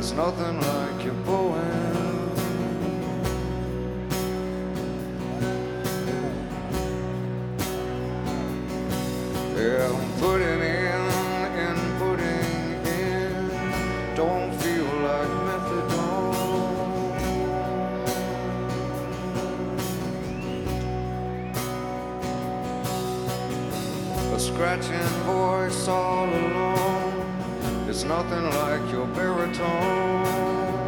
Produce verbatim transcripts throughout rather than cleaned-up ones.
There's nothing like your poem. Yeah, I'm putting in and putting in. Don't feel like methadone. A scratching voice all alone. There's nothing like your baritone.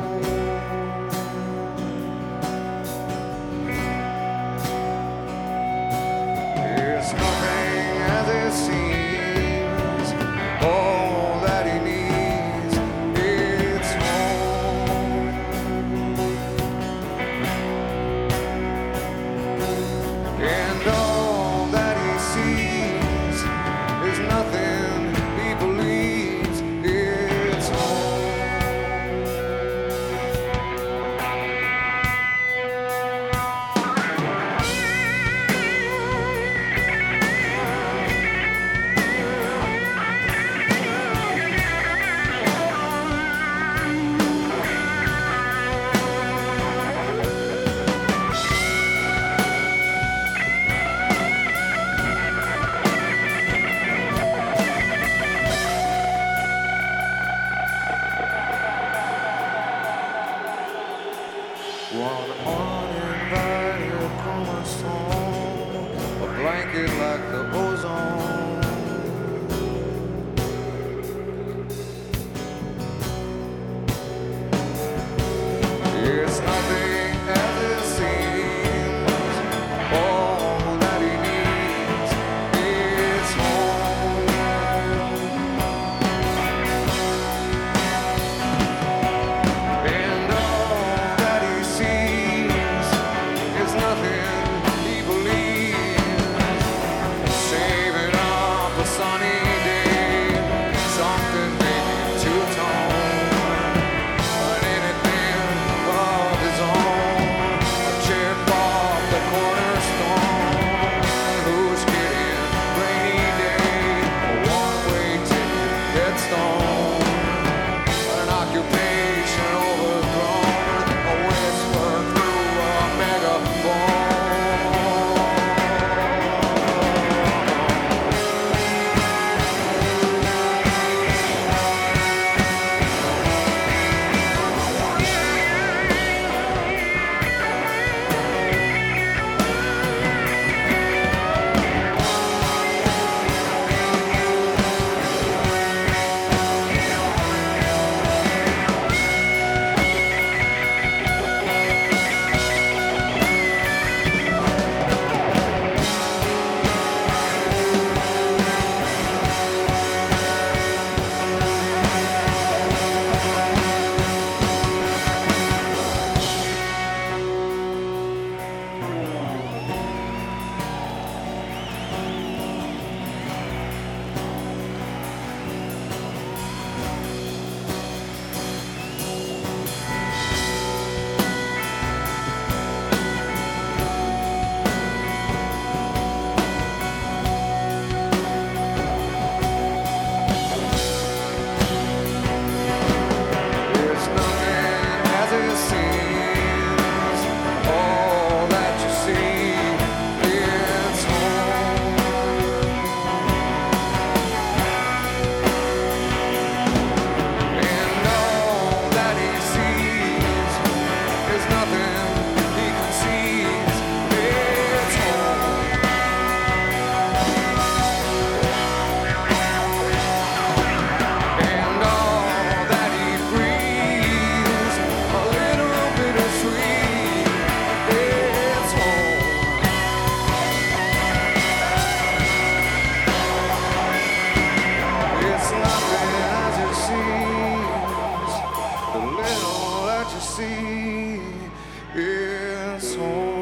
It's nothing as it seems. All that he needs, it's home. And all that he sees is nothing he believes, it's home. One uninvited cornerstone, a blanket like the ozone. It's nothing as it seems. All that he needs, it's home. And all that he sees is nothing he believes. Save it up a sunny day, something maybe two-tone, but anything of his own. A chip off the cornerstone. Who's kidding? Rainy day, a one-way ticket, headstone. An occupation overgrown, a whisper through a megaphone. It's nothing as it seems. All that you see, it's home. And all that he sees is nothing he conceives, it's home. And all that he breathes, a little bit of sweet, it's home. It's nothing as it seems. The little that you see, it's home.